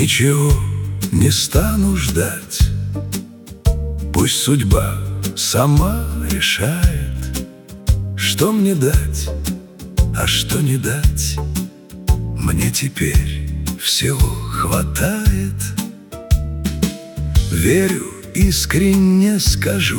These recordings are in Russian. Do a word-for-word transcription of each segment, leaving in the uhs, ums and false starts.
Ничего не стану ждать, пусть судьба сама решает, что мне дать, а что не дать. Мне теперь всего хватает. Верю, искренне скажу,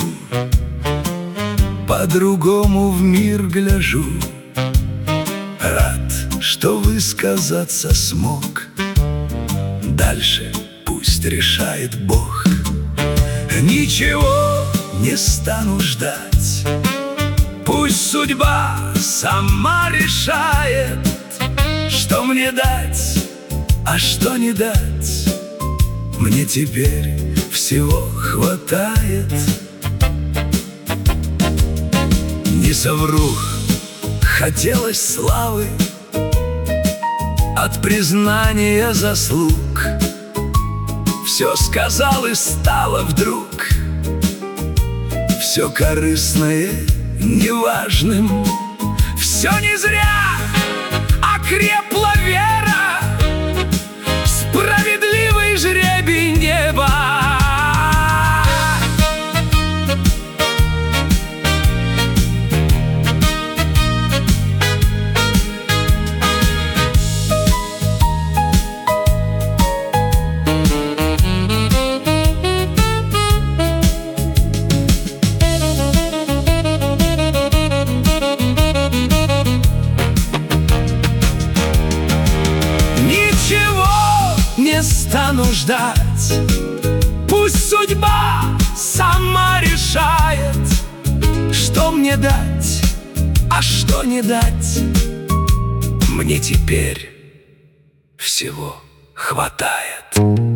по-другому в мир гляжу. Рад, что высказаться смог. Дальше пусть решает Бог. Ничего не стану ждать, пусть судьба сама решает, что мне дать, а что не дать. Мне теперь всего хватает. Не совру, хотелось славы от признания заслуг. Все сказал и стало вдруг все корыстное неважным. Все не зря окрепла вера, справедливый жребий неба. Не стану ждать, пусть судьба сама решает, что мне дать, а что не дать. Мне теперь всего хватает.